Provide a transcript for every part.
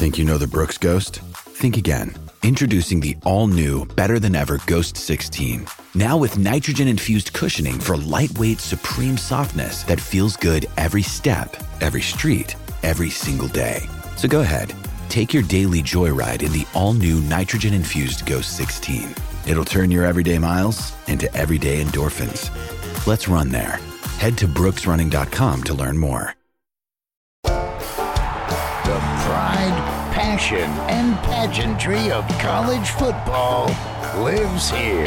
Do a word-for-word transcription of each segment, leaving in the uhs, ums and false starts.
Think you know the Brooks Ghost? Think again. Introducing the all-new, better-than-ever Ghost sixteen. Now with nitrogen-infused cushioning for lightweight, supreme softness that feels good every step, every street, every single day. So go ahead, take your daily joyride in the all-new nitrogen-infused Ghost sixteen. It'll turn your everyday miles into everyday endorphins. Let's run there. Head to brooks running dot com to learn more. The pride, passion, and pageantry of college football lives here.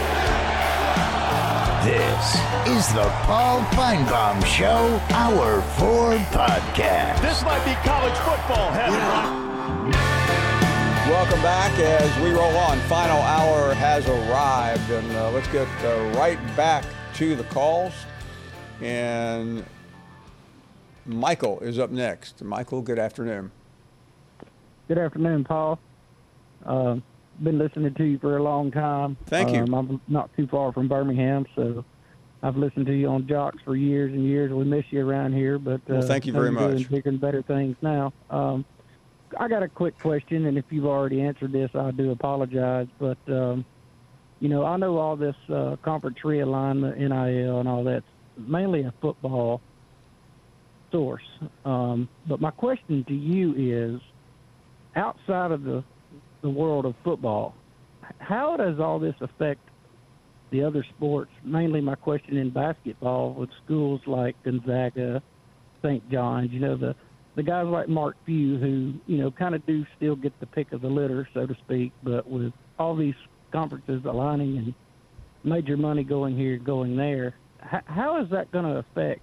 This is the Paul Feinbaum Show, Hour four podcast. This might be college football heaven. Welcome back as we roll on. Final hour has arrived, and uh, let's get uh, right back to the calls. And Michael is up next. Michael, good afternoon. Good afternoon, Paul. Uh, been listening to you for a long time. Thank you. Um, I'm not too far from Birmingham, so I've listened to you on Jocks for years and years. We miss you around here, but uh, well, thank you very you're doing much. bigger and better things now. Um, I got a quick question, and if you've already answered this, I do apologize. But um, you know, I know all this uh, conference realignment, N I L, and all that's mainly a football source. Um, but my question to you is, outside of the the world of football, how does all this affect the other sports? Mainly my question in basketball with schools like Gonzaga, Saint John's, you know, the, the guys like Mark Few who, you know, kind of do still get the pick of the litter, so to speak, but with all these conferences aligning and major money going here, going there, how, how is that going to affect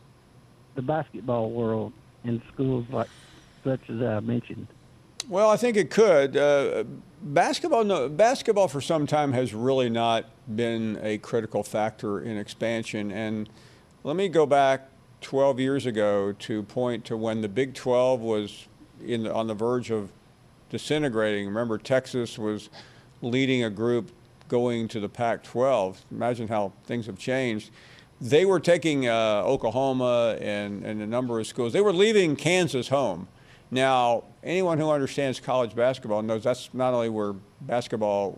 the basketball world in schools like such as I mentioned? Well, I think it could. Uh, basketball, no, basketball for some time has really not been a critical factor in expansion. And let me go back twelve years ago to point to when the Big twelve was in the, on the verge of disintegrating. Remember, Texas was leading a group going to the Pac twelve. Imagine how things have changed. They were taking uh, Oklahoma and, and a number of schools. They were leaving Kansas home. Now, anyone who understands college basketball knows that's not only where basketball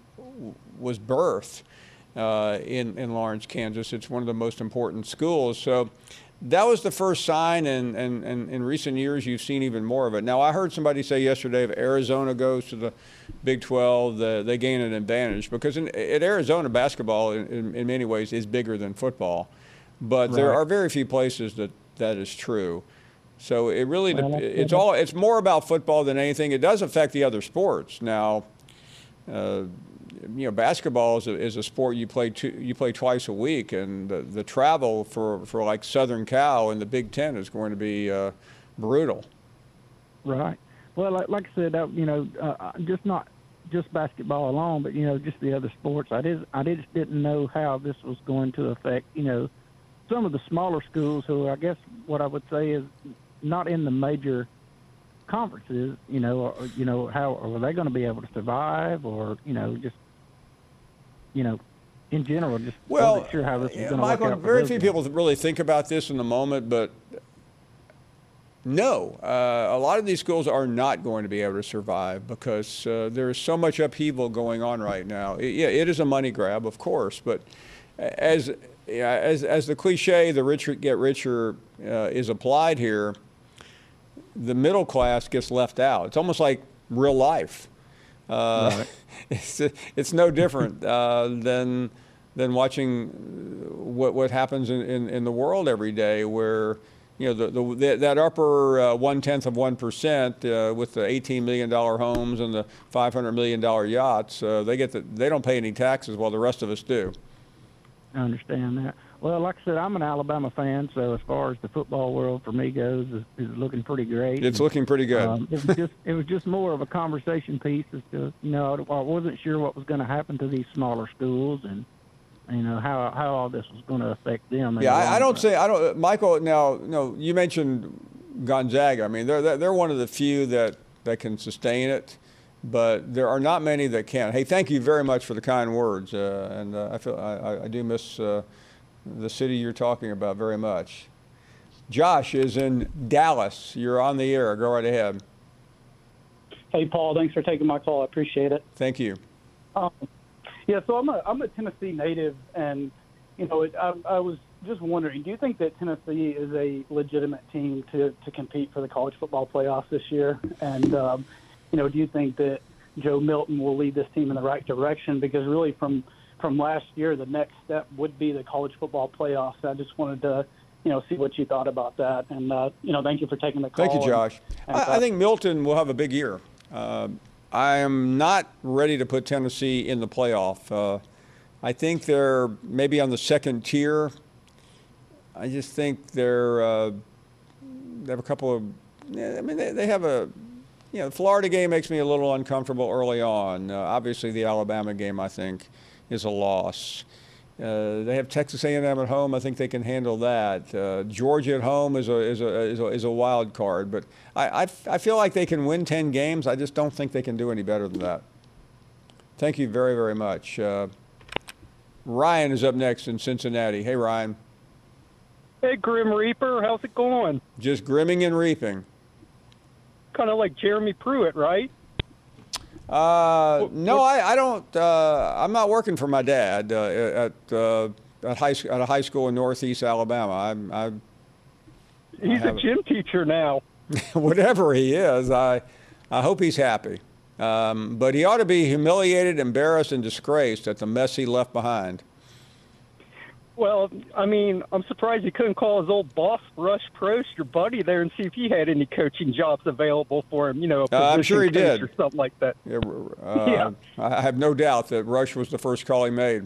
w- was birthed uh, in, in Lawrence, Kansas. It's one of the most important schools. So that was the first sign, and, and, and in recent years, you've seen even more of it. Now, I heard somebody say yesterday if Arizona goes to the Big twelve, the, they gain an advantage because in, at Arizona, basketball in, in, in many ways is bigger than football. But right. There are very few places that that is true. So it really, well, it's all, it's more about football than anything. It does affect the other sports. Now, uh, you know, basketball is a, is a sport you play two, you play twice a week, and the, the travel for, for like Southern Cal and the Big Ten is going to be uh, brutal. Right. Well, like, like I said, uh, you know, uh, just not just basketball alone, but you know, just the other sports. I did, I just didn't know how this was going to affect, you know, some of the smaller schools who I guess what I would say is not in the major conferences, you know, or, you know, how are they going to be able to survive, or you know, just you know, in general, just well, wasn't sure how this is going to Michael, work out. Very few people really think about this in the moment, but no, uh, a lot of these schools are not going to be able to survive because uh, there's so much upheaval going on right now. It, yeah, it is a money grab, of course, but as yeah, as as the cliche, the rich get richer uh, is applied here, the middle class gets left out. It's almost like real life. Uh, right. it's, it's no different uh, than than watching what what happens in, in, in the world every day, where you know the, the, the that upper uh, one tenth of one percent uh, with the eighteen million dollar homes and the five hundred million dollar yachts, uh, they get the, they don't pay any taxes while the rest of us do. I understand that. Well, like I said, I'm an Alabama fan, so as far as the football world for me goes, is, is looking pretty great. It's and, looking pretty good. Um, it was just it was just more of a conversation piece as to, you know, I wasn't sure what was going to happen to these smaller schools and, you know, how how all this was going to affect them. Yeah, I, I don't say I don't. Michael, now, no, you mentioned Gonzaga. I mean, they're they're one of the few that that can sustain it. But there are not many that can. Hey, thank you very much for the kind words, uh, and uh, I feel I, I do miss uh, the city you're talking about very much. Josh is in Dallas. You're on the air. Go right ahead. Hey, Paul, thanks for taking my call. I appreciate it. Thank you. Um, yeah, so I'm a I'm a Tennessee native, and you know, it, I, I was just wondering, do you think that Tennessee is a legitimate team to, to compete for the college football playoffs this year? And um, you know, do you think that Joe Milton will lead this team in the right direction? Because really, from from last year, the next step would be the college football playoffs. I just wanted to, you know, see what you thought about that. And uh, you know, thank you for taking the call. Thank you, Josh. And, and, I, I think Milton will have a big year. Uh, I am not ready to put Tennessee in the playoff. Uh, I think they're maybe on the second tier. I just think they're uh, they have a couple of. I mean, they, they have a. You know, the Florida game makes me a little uncomfortable early on. Uh, obviously, the Alabama game, I think, is a loss. Uh, they have Texas A and M at home. I think they can handle that. Uh, Georgia at home is a is a is a, is a wild card, but I, I I feel like they can win ten games. I just don't think they can do any better than that. Thank you very very much. Uh, Ryan is up next in Cincinnati. Hey Ryan. Hey Grim Reaper, how's it going? Just grimming and reaping. Kind of like Jeremy Pruitt, right? Uh, no, I, I don't. Uh, I'm not working for my dad uh, at uh, at high at a high school in Northeast Alabama. I'm. I, he's I a gym teacher now. Whatever he is, I I hope he's happy. Um, but he ought to be humiliated, embarrassed, and disgraced at the mess he left behind. Well, I mean, I'm surprised he couldn't call his old boss, Rush Prost, your buddy there, and see if he had any coaching jobs available for him. You know, a uh, I'm sure he did, or something like that. Yeah, uh, yeah. I have no doubt that Rush was the first call he made.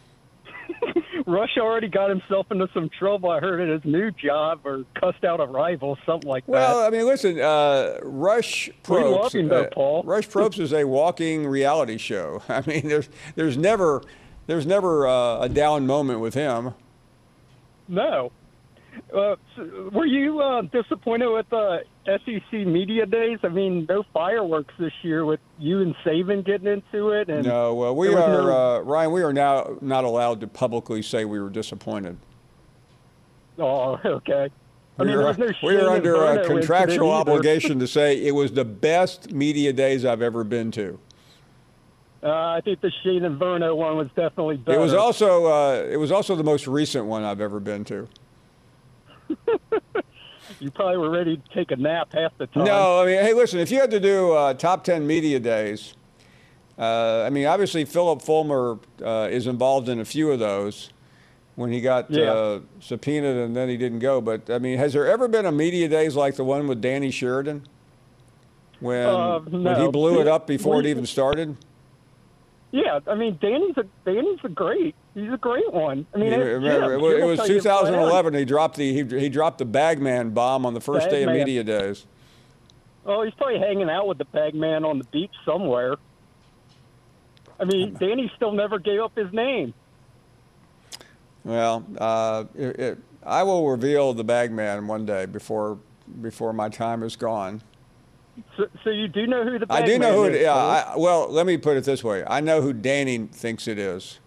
Rush already got himself into some trouble, I heard, at his new job, or cussed out a rival, something like well, that. Well, I mean, listen, uh, Rush Probst. We love him, though, uh, Paul. Rush Probst is a walking reality show. I mean, there's there's never there's never uh, a down moment with him. No. Uh, so were you uh, disappointed with the S E C Media Days? I mean, no fireworks this year with you and Saban getting into it. And no, well, we are, no... uh, Ryan, we are now not allowed to publicly say we were disappointed. Oh, okay. I we mean, are, no we are under a contractual obligation to say it was the best media days I've ever been to. Uh, I think the Shane and Verno one was definitely better. It was also uh, it was also the most recent one I've ever been to. You probably were ready to take a nap half the time. No, I mean, hey, listen, if you had to do uh, top ten media days, uh, I mean, obviously Philip Fulmer uh, is involved in a few of those when he got yeah. uh, subpoenaed and then he didn't go. But, I mean, has there ever been a media days like the one with Danny Sheridan when, uh, no. when he blew it up before it even started? Yeah, I mean, Danny's a Danny's a great. He's a great one. I mean, yeah, remember, Jim, it, Jim was two thousand eleven. He dropped the he, he dropped the Bagman bomb on the first Bag day of man. media days. Oh, he's probably hanging out with the Bagman on the beach somewhere. I mean, Danny still never gave up his name. Well, uh, it, it, I will reveal the Bagman one day before before my time is gone. So, so you do know who the Bagman I do know who is? it, yeah. I, well, let me put it this way: I know who Danny thinks it is.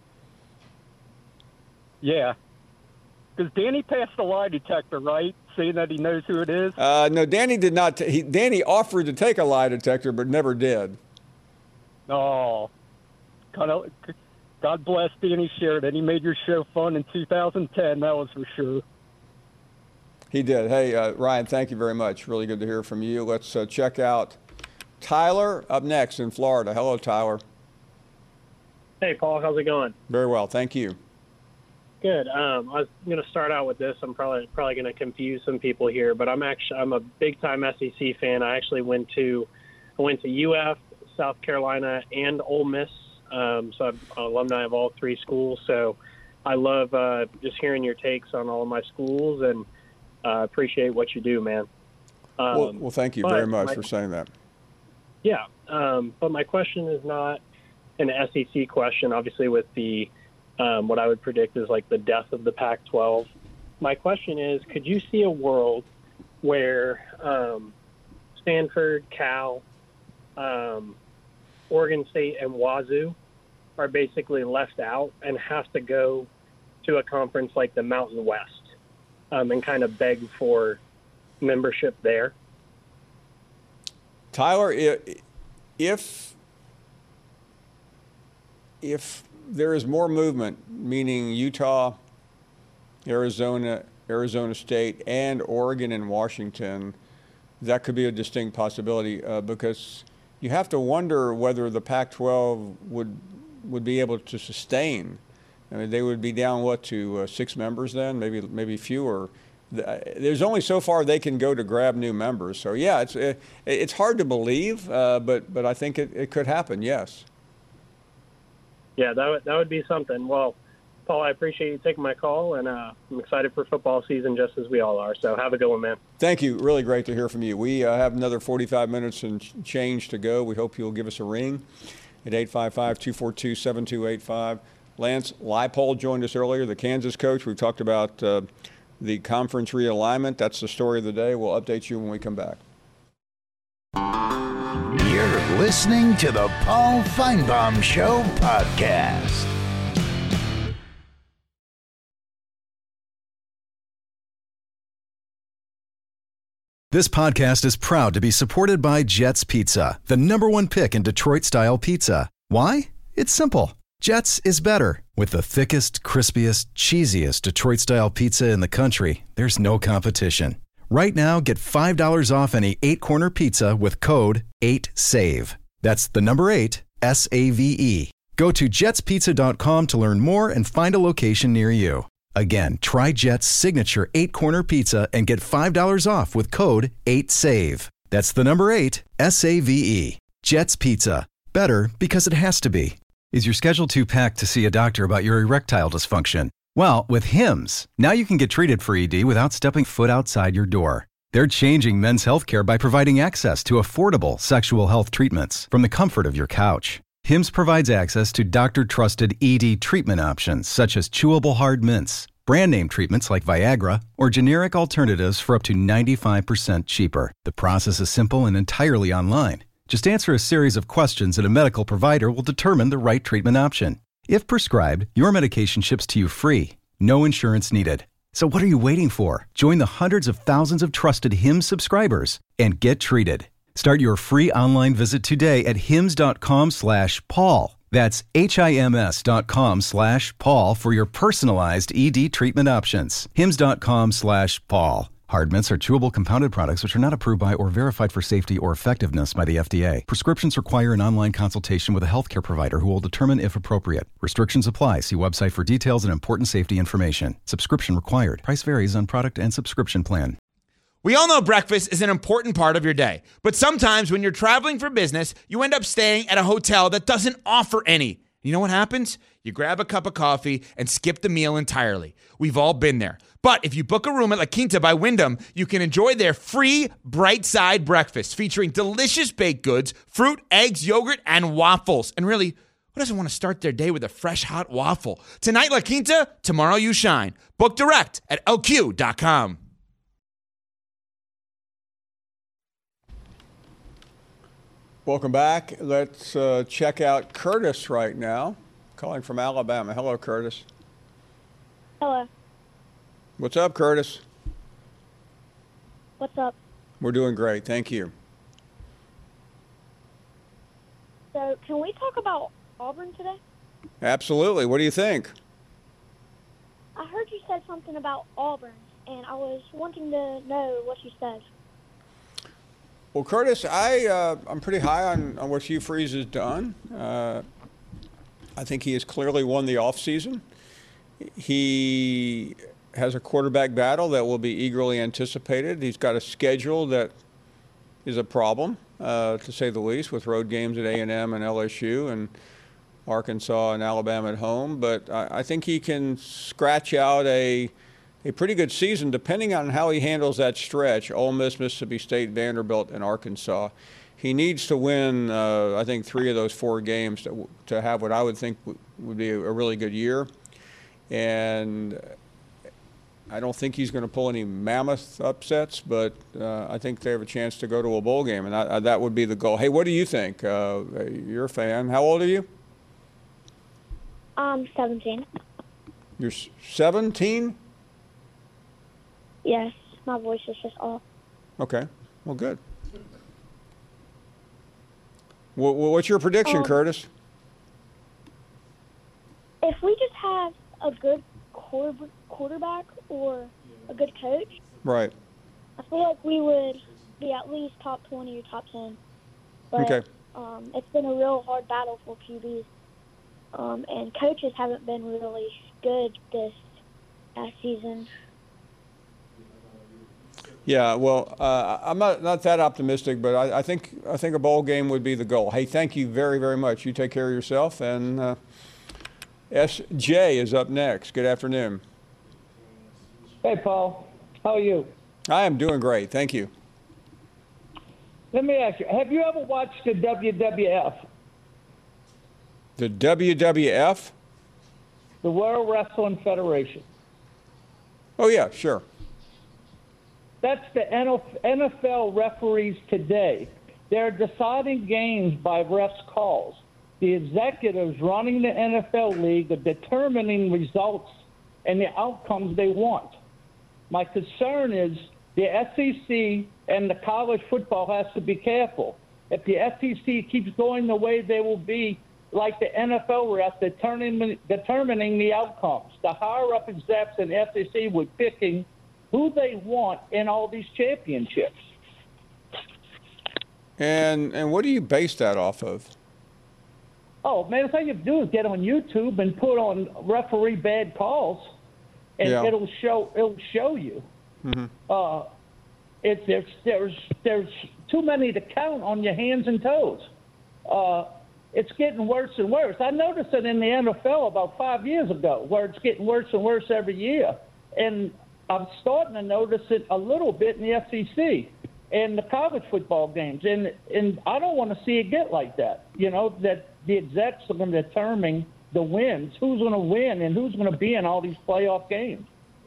Yeah, because Danny passed the lie detector, right? Saying that he knows who it is. Uh, no, Danny did not. T- he, Danny offered to take a lie detector, but never did. Oh, kind of. God bless Danny Sheridan. He made your show fun in two thousand ten. That was for sure. He did. Hey, uh, Ryan, thank you very much. Really good to hear from you. Let's uh, check out Tyler up next in Florida. Hello, Tyler. Hey, Paul. How's it going? Very well. Thank you. Good. Um, I was going to start out with this. I'm probably probably going to confuse some people here, but I'm actually I'm a big time S E C fan. I actually went to I went to U F, South Carolina, and Ole Miss. Um, so I'm alumni of all three schools. So I love uh, just hearing your takes on all of my schools, and uh, appreciate what you do, man. Um, well, well, thank you very much my, for saying that. Yeah, um, but my question is not an S E C question. Obviously, with the um, what I would predict is like the death of the Pac twelve. My question is, could you see a world where um, Stanford, Cal, um, Oregon State, and Wazoo are basically left out and have to go to a conference like the Mountain West um, and kind of beg for membership there? Tyler, if if there is more movement, meaning Utah, Arizona, Arizona State, and Oregon and Washington, that could be a distinct possibility uh, because you have to wonder whether the Pac twelve would would be able to sustain. I mean, they would be down what to uh, six members then, maybe maybe fewer. There's only so far they can go to grab new members. So yeah, it's it, it's hard to believe, uh, but but I think it, it could happen. Yes. Yeah, that would that would be something. Well, Paul, I appreciate you taking my call, and uh, I'm excited for football season just as we all are. So have a good one, man. Thank you. Really great to hear from you. We uh, have another forty-five minutes and change to go. We hope you'll give us a ring at eight five five, two four two, seven two eight five. Lance Leipold joined us earlier, the Kansas coach. We've talked about uh, the conference realignment. That's the story of the day. We'll update you when we come back. You're listening to the Paul Feinbaum Show podcast. This podcast is proud to be supported by Jets Pizza, the number one pick in Detroit-style pizza. Why? It's simple. Jets is better. With the thickest, crispiest, cheesiest Detroit-style pizza in the country, there's no competition. Right now, get five dollars off any eight-corner pizza with code eight save. That's the number eight, S A V E. Go to jets pizza dot com to learn more and find a location near you. Again, try Jet's signature eight-corner pizza and get five dollars off with code eight save. That's the number eight, S A V E. Jet's Pizza. Better because it has to be. Is your schedule too packed to see a doctor about your erectile dysfunction? Well, with Hims, now you can get treated for E D without stepping foot outside your door. They're changing men's healthcare by providing access to affordable sexual health treatments from the comfort of your couch. Hims provides access to doctor-trusted E D treatment options such as chewable hard mints, brand name treatments like Viagra, or generic alternatives for up to ninety-five percent cheaper. The process is simple and entirely online. Just answer a series of questions and a medical provider will determine the right treatment option. If prescribed, your medication ships to you free. No insurance needed. So what are you waiting for? Join the hundreds of thousands of trusted Hims subscribers and get treated. Start your free online visit today at hims dot com slash Paul. That's H-I-M-S dot com slash Paul for your personalized E D treatment options. hims dot com slash Paul. Hard mints are chewable compounded products which are not approved by or verified for safety or effectiveness by the F D A. Prescriptions require an online consultation with a healthcare provider who will determine if appropriate. Restrictions apply. See website for details and important safety information. Subscription required. Price varies on product and subscription plan. We all know breakfast is an important part of your day, but sometimes when you're traveling for business, you end up staying at a hotel that doesn't offer any. You know what happens? You grab a cup of coffee and skip the meal entirely. We've all been there. But if you book a room at La Quinta by Wyndham, you can enjoy their free Bright Side breakfast featuring delicious baked goods, fruit, eggs, yogurt, and waffles. And really, who doesn't want to start their day with a fresh hot waffle? Tonight, La Quinta, tomorrow you shine. Book direct at L Q dot com. Welcome back. Let's uh, check out Curtis right now, calling from Alabama. Hello, Curtis. Hello. What's up, Curtis? What's up? We're doing great. Thank you. So, can we talk about Auburn today? Absolutely. What do you think? I heard you said something about Auburn, and I was wanting to know what you said. Well, Curtis, I, uh, I'm pretty high on, on what Hugh Freeze has done. Uh, I think he has clearly won the offseason. He has a quarterback battle that will be eagerly anticipated. He's got a schedule that is a problem, uh, to say the least, with road games at A and M and L S U and Arkansas and Alabama at home. But I, I think he can scratch out a a pretty good season, depending on how he handles that stretch, Ole Miss, Mississippi State, Vanderbilt, and Arkansas. He needs to win, uh, I think, three of those four games to, to have what I would think w- would be a, a really good year. And I don't think he's going to pull any mammoth upsets, but uh, I think they have a chance to go to a bowl game, and I, I, that would be the goal. Hey, what do you think? Uh, you're a fan. How old are you? Um, seventeen. You're seventeen? Yes, my voice is just off. Okay, well, good. Well, what's your prediction, Um, Curtis? If we just have a good quarter, quarterback or a good coach, Right. I feel like we would be at least top twenty or top ten. But Okay. um, it's been a real hard battle for Q Bs. Um, and coaches haven't been really good this past season. Yeah, well, uh, I'm not, not that optimistic, but I, I think I think a bowl game would be the goal. Hey, thank you very, very much. You take care of yourself. And uh, S J is up next. Good afternoon. Hey, Paul. How are you? I am doing great. Thank you. Let me ask you, have you ever watched the W W F? The W W F? The World Wrestling Federation. Oh, yeah, sure. That's the N F L referees today. They're deciding games by refs' calls. The executives running the N F L league are determining results and the outcomes they want. My concern is the S E C and the college football has to be careful. If the S E C keeps going the way they will be, like the N F L refs, determining, determining the outcomes. The higher-up execs in the S E C were picking who they want in all these championships. And and what do you base that off of? Oh, man, all you have to do is get on YouTube and put on referee bad calls, and Yeah. it'll show it'll show you. Mm-hmm. Uh, it's there's there's there's too many to count on your hands and toes. Uh, it's getting worse and worse. I noticed it in the N F L about five years ago, where it's getting worse and worse every year, and I'm starting to notice it a little bit in the S E C and the college football games, and and I don't want to see it get like that. You know, that the execs are going to determine the wins, who's going to win, and who's going to be in all these playoff games.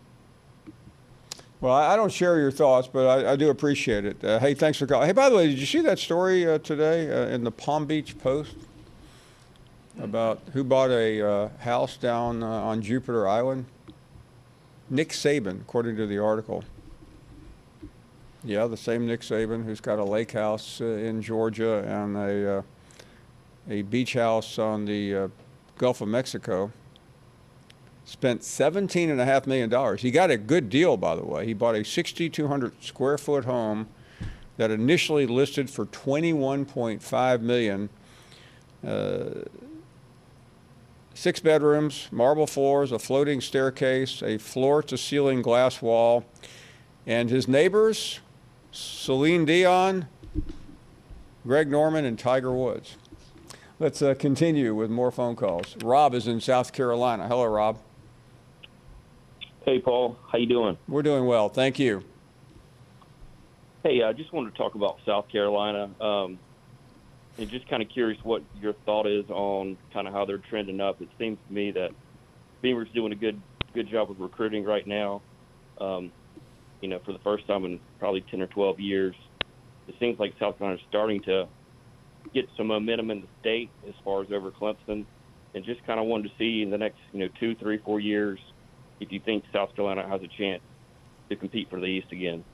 Well, I I don't share your thoughts, but I, I do appreciate it. Uh, hey, thanks for calling. Hey, by the way, did you see that story uh, today uh, in the Palm Beach Post about who bought a uh, house down uh, on Jupiter Island? Nick Saban, according to the article. Yeah, the same Nick Saban who's got a lake house uh, in Georgia and a uh, a beach house on the uh, Gulf of Mexico. Spent seventeen and a half million dollars. He got a good deal, by the way. He bought a sixty-two hundred square foot home that initially listed for twenty-one point five million dollars. Uh, six bedrooms, marble floors, a floating staircase, a floor-to-ceiling glass wall, and his neighbors, Celine Dion, Greg Norman, and Tiger Woods. Let's uh, continue with more phone calls. Rob is in South Carolina. Hello, Rob. Hey, Paul. How you doing? We're doing well. Thank you. Hey, I just wanted to talk about South Carolina. Um, and just kind of curious what your thought is on kind of how they're trending up. It seems to me that Beamer's doing a good good job of recruiting right now. Um, you know, for the first time in probably ten or twelve years, it seems like South Carolina's starting to get some momentum in the state as far as over Clemson. And just kind of wanted to see in the next, you know, two, three, four years if you think South Carolina has a chance to compete for the East again.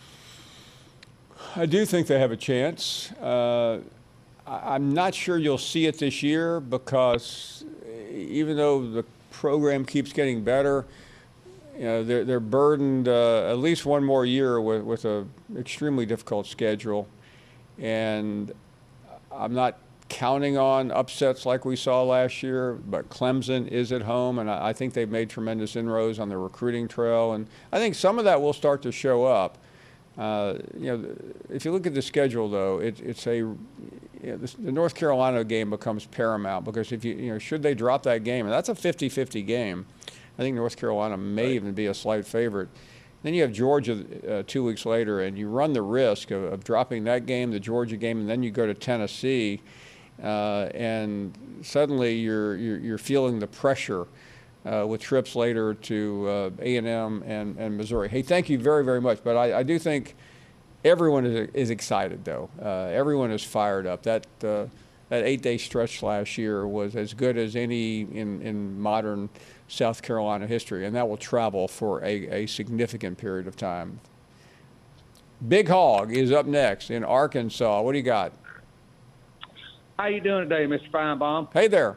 I do think they have a chance. Uh, I- I'm not sure you'll see it this year because even though the program keeps getting better, you know, they're, they're burdened uh, at least one more year with, with a extremely difficult schedule. And I'm not counting on upsets like we saw last year, but Clemson is at home, and I, I think they've made tremendous inroads on the recruiting trail. And I think some of that will start to show up. Uh, you know, if you look at the schedule, though, it, it's a you know, the, the North Carolina game becomes paramount because if you you know should they drop that game, and that's a fifty-fifty game, I think North Carolina may right. even be a slight favorite. Then you have Georgia uh, two weeks later, and you run the risk of, of dropping that game, the Georgia game, and then you go to Tennessee, uh, and suddenly you're, you're you're feeling the pressure. Uh, with trips later to uh, A and M and, and Missouri. Hey, thank you very, very much. But I, I do think everyone is, is excited, though. Uh, everyone is fired up. That uh, that eight-day stretch last year was as good as any in, in modern South Carolina history, and that will travel for a, a significant period of time. Big Hog is up next in Arkansas. What do you got? How you doing today, Mister Feinbaum? Hey there.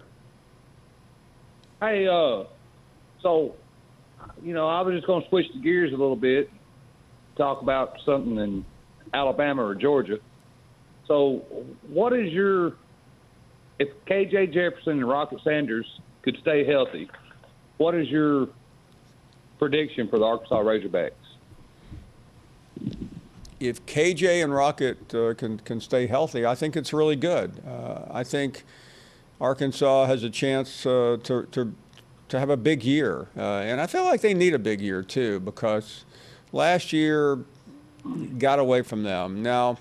Hey, uh, so, you know, I was just going to switch the gears a little bit, talk about something in Alabama or Georgia. So, what is your, if K J Jefferson and Rocket Sanders could stay healthy, what is your prediction for the Arkansas Razorbacks? If K J and Rocket uh, can can stay healthy, I think it's really good. Uh, I think Arkansas has a chance uh, to to to have a big year, uh, and I feel like they need a big year too, because last year got away from them. Now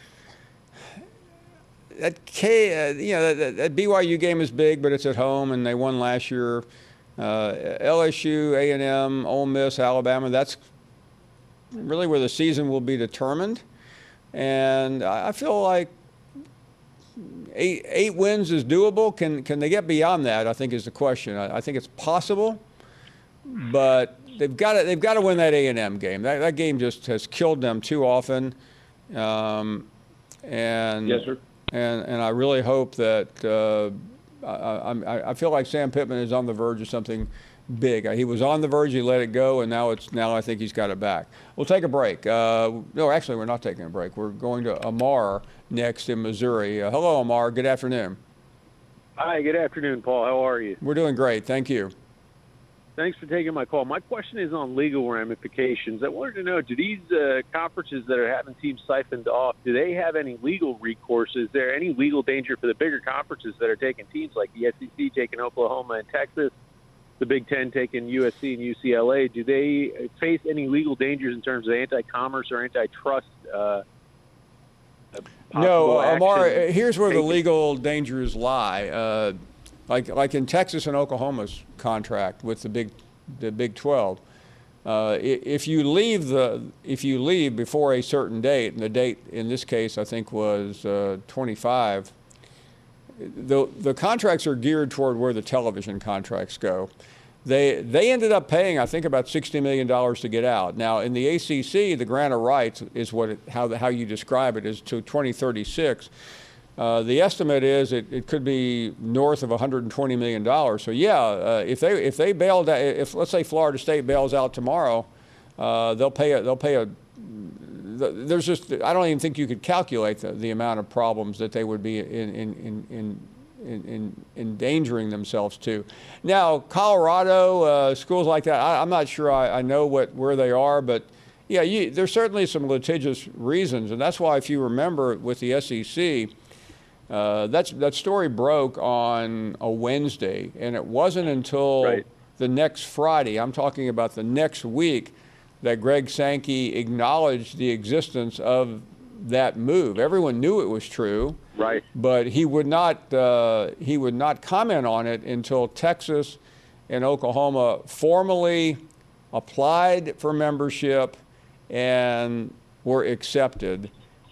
that K, uh, you know, that, that B Y U game is big, but it's at home, and they won last year. Uh, L S U, A and M, Ole Miss, Alabama. That's really where the season will be determined. And I feel like eight, eight wins is doable. Can can they get beyond that, I think, is the question. I, I think it's possible, but they've got to, they've got to win that A and M game. That, that game just has killed them too often. Um, and, yes, sir. And, and I really hope that uh, I, I, I feel like Sam Pittman is on the verge of something big. He was on the verge, he let it go, and now it's now I think he's got it back. We'll take a break. Uh, no, actually, we're not taking a break. We're going to Amar next in Missouri. Uh, hello, Amar. Good afternoon. Hi, good afternoon, Paul. How are you? We're doing great. Thank you. Thanks for taking my call. My question is on legal ramifications. I wanted to know, do these uh, conferences that are having teams siphoned off, do they have any legal recourse? Is there any legal danger for the bigger conferences that are taking teams like the S E C taking Oklahoma and Texas, the Big Ten taking U S C and U C L A? Do they face any legal dangers in terms of anti-commerce or antitrust? Uh, no, Amar, here's where taken? the legal dangers lie. Uh, like like in Texas and Oklahoma's contract with the Big the Big twelve, uh, if you leave the if you leave before a certain date, and the date in this case I think was uh, twenty-five. The, the contracts are geared toward where the television contracts go. They they ended up paying, I think, about sixty million dollars to get out. Now, in the A C C, the grant of rights is what it, how the, how you describe it is to twenty thirty-six. Uh, the estimate is it, it could be north of one hundred twenty million dollars. So yeah, uh, if they if they bailed out, if let's say Florida State bails out tomorrow, uh, they'll pay a, they'll pay a. There's just I don't even think you could calculate the, the amount of problems that they would be in in in. in In, in endangering themselves to. Now, Colorado, uh, schools like that, I, I'm not sure I, I know what where they are, but yeah, you, there's certainly some litigious reasons, and that's why if you remember with the S E C, uh, that's, that story broke on a Wednesday, and it wasn't until right. the next Friday, I'm talking about the next week, that Greg Sankey acknowledged the existence of that move. Everyone knew it was true. Right. But he would not uh, he would not comment on it until Texas and Oklahoma formally applied for membership and were accepted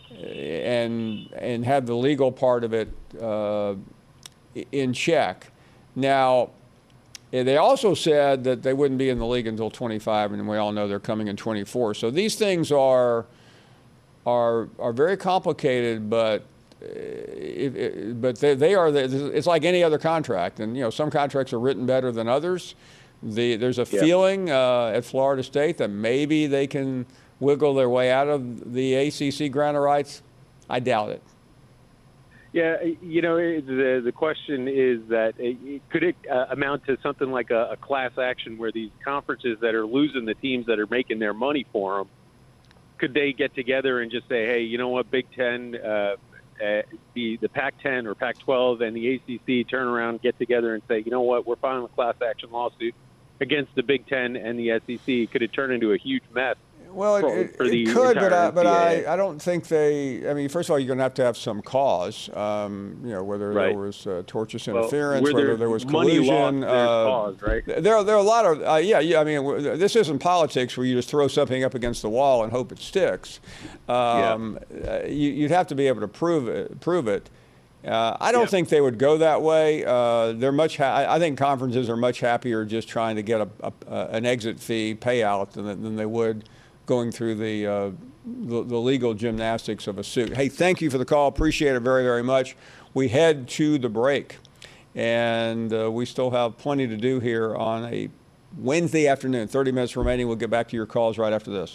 and and had the legal part of it uh, in check. Now, they also said that they wouldn't be in the league until twenty-five, and we all know they're coming in twenty-four. So these things are are are very complicated, but It, it, but they, they are, the, it's like any other contract. And, you know, some contracts are written better than others. The, there's a yeah. feeling uh, at Florida State that maybe they can wiggle their way out of the A C C grant of rights. I doubt it. Yeah, you know, the the question is that it, could it uh, amount to something like a, a class action where these conferences that are losing the teams that are making their money for them, could they get together and just say, hey, you know what, Big Ten, uh, Uh, the, the Pac ten or Pac twelve and the A C C turn around, get together and say, you know what, we're filing a class action lawsuit against the Big Ten and the S E C. Could it turn into a huge mess? Well, for, it, for it the could, but, I, but I, I don't think they, I mean, first of all, you're going to have to have some cause, um, you know, whether right. there was uh, tortious interference, well, whether there was collusion. Money lost, uh, cause, right? There, there are a lot of, uh, yeah, yeah, I mean, this isn't politics where you just throw something up against the wall and hope it sticks. Um, yeah. you, you'd have to be able to prove it. Prove it. Uh, I don't yeah. think they would go that way. Uh, they're much. Ha- I think conferences are much happier just trying to get a, a, a, an exit fee payout than, than they would going through the, uh, the the legal gymnastics of a suit. Hey, thank you for the call. Appreciate it very, very much. we head to the break. And uh, we still have plenty to do here on a Wednesday afternoon. thirty minutes remaining. We'll get back to your calls right after this.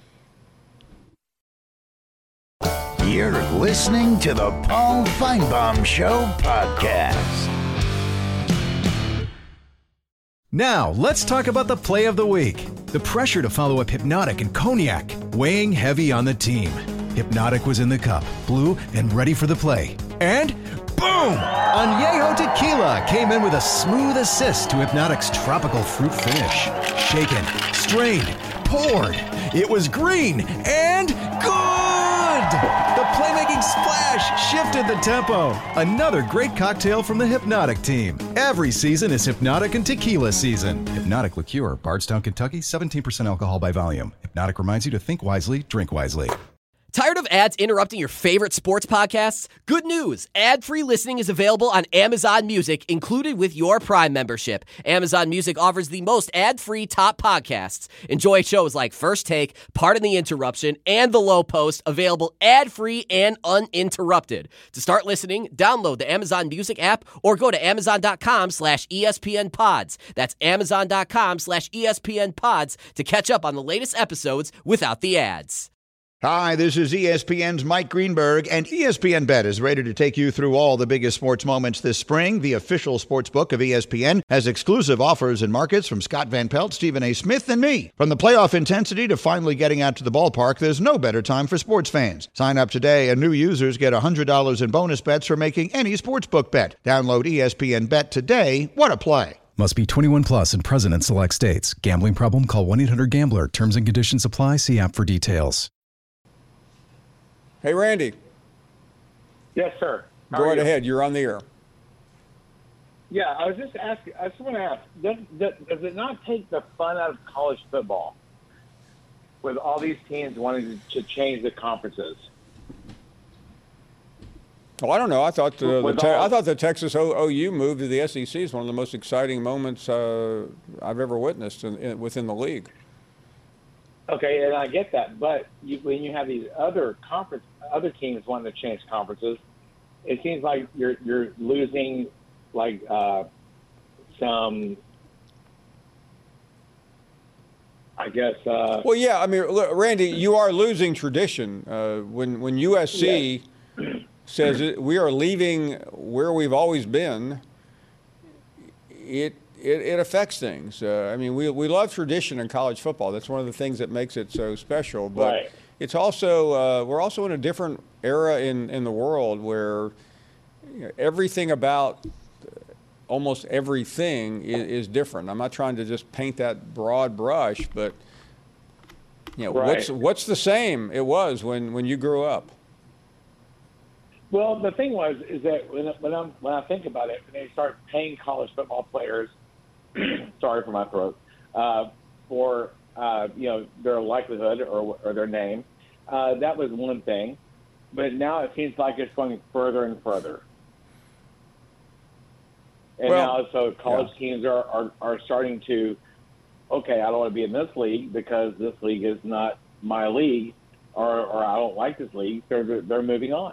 You're listening to the Paul Feinbaum Show podcast. Now, let's talk about the play of the week. The pressure to follow up Hypnotic and Cognac, weighing heavy on the team. Hypnotic was in the cup, blue, and ready for the play. And boom! Añejo Tequila came in with a smooth assist to Hypnotic's tropical fruit finish. Shaken, strained, poured. It was green and good! The playmaking splash shifted the tempo. Another great cocktail from the Hypnotic team. Every season is Hypnotic and Tequila season. Hypnotic Liqueur, Bardstown, Kentucky, seventeen percent alcohol by volume. Hypnotic reminds you to think wisely, drink wisely. Tired of ads interrupting your favorite sports podcasts? Good news! Ad-free listening is available on Amazon Music, included with your Prime membership. Amazon Music offers the most ad-free top podcasts. Enjoy shows like First Take, Pardon the Interruption, and The Low Post, available ad-free and uninterrupted. To start listening, download the Amazon Music app or go to amazon.com slash ESPN pods. That's amazon.com slash ESPN pods to catch up on the latest episodes without the ads. Hi, this is E S P N's Mike Greenberg, and E S P N Bet is ready to take you through all the biggest sports moments this spring. The official sports book of E S P N has exclusive offers and markets from Scott Van Pelt, Stephen A. Smith, and me. From the playoff intensity to finally getting out to the ballpark, there's no better time for sports fans. Sign up today, and new users get one hundred dollars in bonus bets for making any sportsbook bet. Download E S P N Bet today. What a play. Must be twenty-one plus and present in select states. Gambling problem? Call one eight hundred gambler. Terms and conditions apply. See app for details. Hey, Randy. Yes, sir. How Go right you? ahead. You're on the air. Yeah, I was just asking. I just want to ask: does, does, does it not take the fun out of college football with all these teams wanting to change the conferences? Well, I don't know. I thought the, the With te- all- I thought the Texas O U move to the S E C is one of the most exciting moments uh, I've ever witnessed in, in, within the league. Okay, and I get that, but you, when you have these other conference, other teams wanting to change conferences, it seems like you're you're losing like uh, some, I guess. Uh, Well, yeah. I mean, look, Randy, you are losing tradition uh, when when U S C says it, we are leaving where we've always been. It. It, it affects things. Uh, I mean, we we love tradition in college football. That's one of the things that makes it so special. But Right. it's also uh, we're also in a different era in, in the world where you know, everything about almost everything is, is different. I'm not trying to just paint that broad brush, but you know, Right. what's what's the same it was when, when you grew up? Well, the thing was is that when when, I'm, when I think about it, when they start paying college football players, sorry for my throat, uh, for uh, you know their likelihood or, or their name, uh, that was one thing. But now it seems like it's going further and further. And Well, now, so college teams are, are, are starting to, okay, I don't want to be in this league because this league is not my league, or, or I don't like this league. They're they're moving on.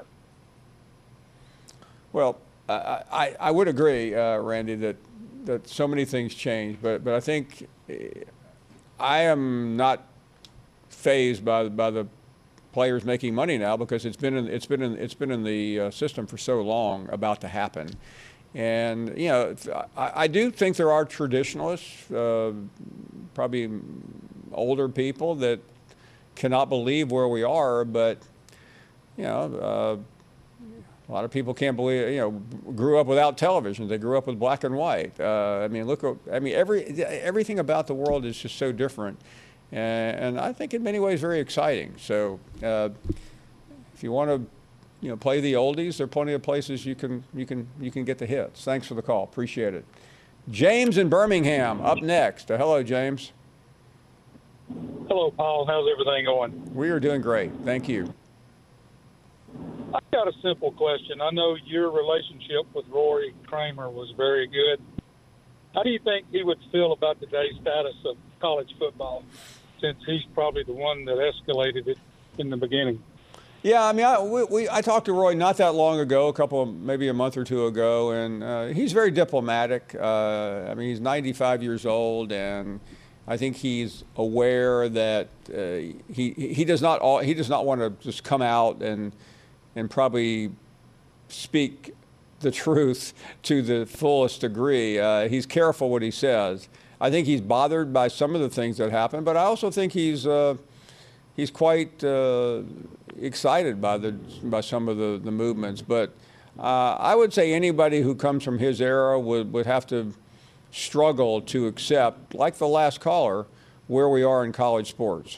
Well, I, I, I would agree, uh, Randy, that, that so many things change, but but I think eh, I am not fazed by by the players making money now because it's been in, it's been in, it's been in the uh, system for so long, about to happen, and you know I, I do think there are traditionalists, uh, probably older people that cannot believe where we are, but you know. Uh, A lot of people can't believe, you know, grew up without television. They grew up with black and white. Uh, I mean, look, I mean, every everything about the world is just so different, and, and I think in many ways very exciting. So, uh, if you want to, you know, play the oldies, there are plenty of places you can you can you can get the hits. Thanks for the call, appreciate it. James in Birmingham up next. Uh, hello, James. Hello, Paul. How's everything going? We are doing great, thank you. I've got a simple question. I know your relationship with Rory Kramer was very good. How do you think he would feel about today's status of college football, since he's probably the one that escalated it in the beginning? Yeah, I mean, I, we, we, I talked to Roy not that long ago, a couple, of, maybe a month or two ago, and uh, he's very diplomatic. Uh, I mean, he's ninety-five years old, and I think he's aware that uh, he he does not all, he does not want to just come out and and probably speak the truth to the fullest degree. Uh, he's careful what he says. I think he's bothered by some of the things that happen, but I also think he's uh, he's quite uh, excited by the by some of the, the movements. But uh, I would say anybody who comes from his era would, would have to struggle to accept, like the last caller, where we are in college sports.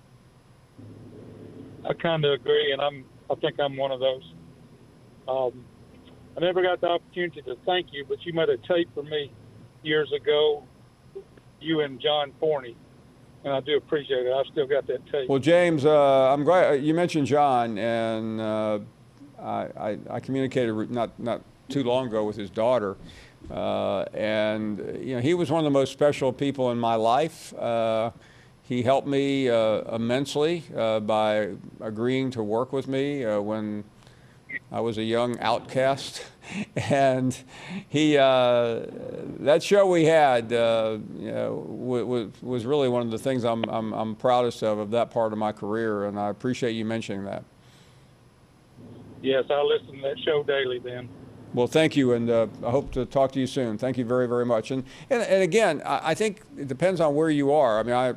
I kind of agree, and I'm I think I'm one of those. Um, I never got the opportunity to thank you, but you made a tape for me years ago, you and John Forney, and I do appreciate it. I still got that tape. Well, James, uh, I'm glad you mentioned John, and uh, I, I, I communicated not not too long ago with his daughter, uh, and you know he was one of the most special people in my life. Uh, he helped me uh, immensely uh, by agreeing to work with me uh, when I was a young outcast, and he uh, that show we had uh, you know, w- w- was really one of the things I'm, I'm I'm proudest of of that part of my career, and I appreciate you mentioning that. Yes, I listen to that show daily. Then. Well, thank you, and uh, I hope to talk to you soon. Thank you very, very much. And and, and again, I, I think it depends on where you are. I mean, I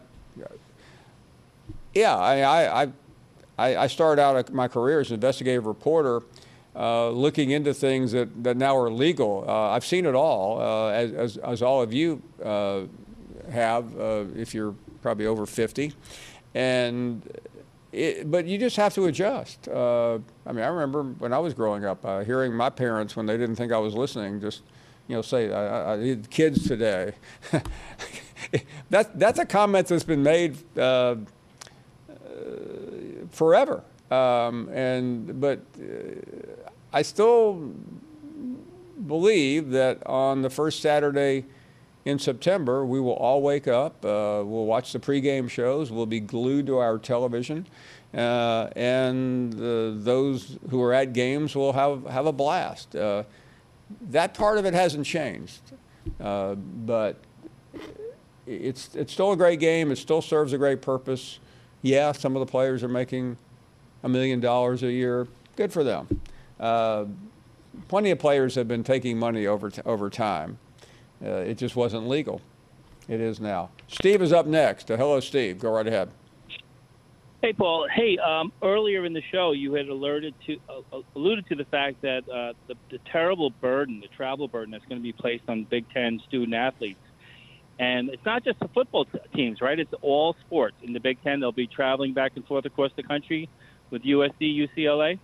yeah, I I. I I, I started out my career as an investigative reporter, uh, looking into things that, that now are legal. Uh, I've seen it all, uh, as, as, as all of you uh, have, uh, if you're probably over fifty. And it, but you just have to adjust. Uh, I mean, I remember when I was growing up, uh, hearing my parents, when they didn't think I was listening, just you know, say, I, I need kids today. that, that's a comment that's been made uh, forever, um, and but uh, I still believe that on the first Saturday in September we will all wake up, uh, we'll watch the pregame shows, we'll be glued to our television, uh, and uh, those who are at games will have, have a blast. Uh, that part of it hasn't changed, uh, but it's, it's still a great game, it still serves a great purpose. Yeah, some of the players are making a million dollars a year. Good for them. Uh, plenty of players have been taking money over t- over time. Uh, it just wasn't legal. It is now. Steve is up next. Uh, hello, Steve. Go right ahead. Hey, Paul. Hey, um, earlier in the show, you had alerted to uh, alluded to the fact that uh, the, the terrible burden, the travel burden that's going to be placed on Big Ten student athletes. And it's not just the football t- teams, right? It's all sports. In the Big Ten, they'll be traveling back and forth across the country with U S C, U C L A.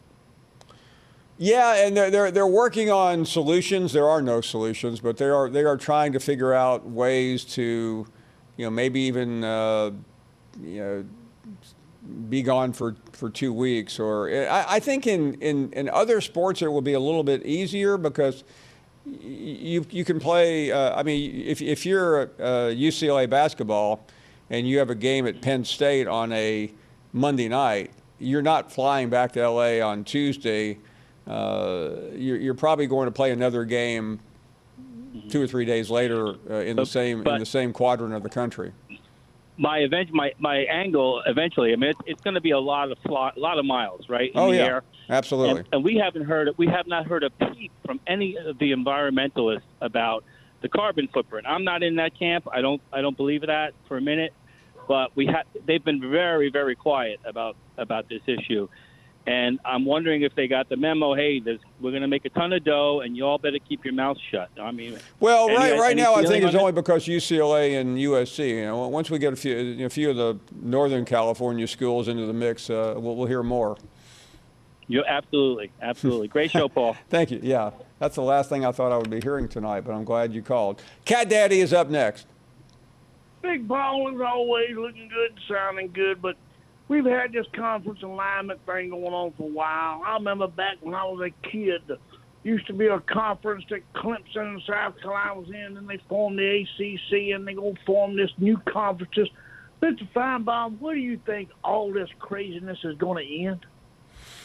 Yeah, and they're, they're they're working on solutions. There are no solutions, but they are they are trying to figure out ways to, you know, maybe even uh, you know, be gone for, for two weeks. Or I, I think in, in, in other sports it will be a little bit easier because You you can play. Uh, I mean, if if you're uh, U C L A basketball, and you have a game at Penn State on a Monday night, you're not flying back to L A on Tuesday. Uh, you're you're probably going to play another game two or three days later uh, in the same but, in the same quadrant of the country. My event, my my angle eventually. I mean, it's, it's going to be a lot of fly, a lot of miles, right? In oh the yeah, air. absolutely. And, and we haven't heard we have not heard a peep from any of the environmentalists about the carbon footprint. I'm not in that camp. I don't I don't believe that for a minute. But we have they've been very very quiet about about this issue. And I'm wondering if they got the memo. Hey, there's, we're going to make a ton of dough, and you all better keep your mouth shut. I mean, well, any, right, right any now I think it's on only it? because U C L A and U S C. You know, once we get a few, you know, a few of the Northern California schools into the mix, uh, we'll, we'll hear more. You absolutely, absolutely. Great show, Paul. Thank you. Yeah, that's the last thing I thought I would be hearing tonight, but I'm glad you called. Cat Daddy is up next. Big Paul is always looking good, sounding good, but we've had this conference alignment thing going on for a while. I remember back when I was a kid, there used to be a conference that Clemson and South Carolina was in, and they formed the A C C, and they're going to form this new conferences. Mister Feinbaum, where do you think all this craziness is going to end?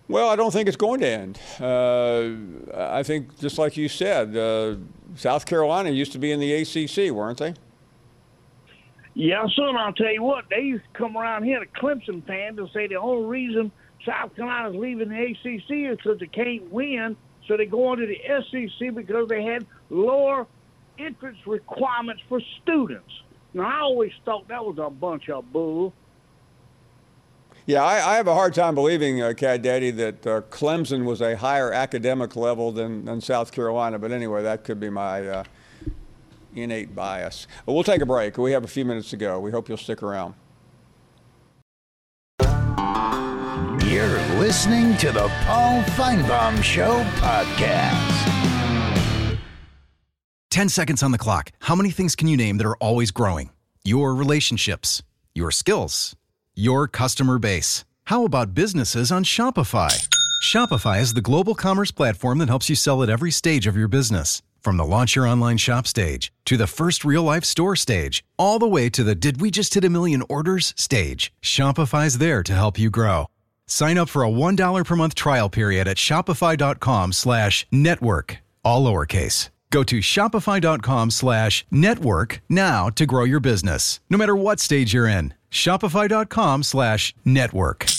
Well, I don't think it's going to end. Uh, I think, just like you said, uh, South Carolina used to be in the A C C, weren't they? Yeah, son, I'll tell you what, they used to come around here to Clemson fans and say the only reason South Carolina's leaving the A C C is because they can't win, so they go on to the S E C because they had lower entrance requirements for students. Now, I always thought that was a bunch of bull. Yeah, I, I have a hard time believing, uh, Cat Daddy, that uh, Clemson was a higher academic level than, than South Carolina. But anyway, that could be my uh, innate bias. But we'll take a break. We have a few minutes to go. We hope you'll stick around. You're listening to the Paul Feinbaum Show podcast. Ten seconds on the clock. How many things can you name that are always growing? Your relationships, your skills, your customer base. How about businesses on Shopify? Shopify is the global commerce platform that helps you sell at every stage of your business. From the launch your online shop stage, to the first real-life store stage, all the way to the did we just hit a million orders stage. Shopify's there to help you grow. Sign up for a one dollar per month trial period at shopify.com slash network, all lowercase. Go to shopify.com slash network now to grow your business, no matter what stage you're in. Shopify.com slash network.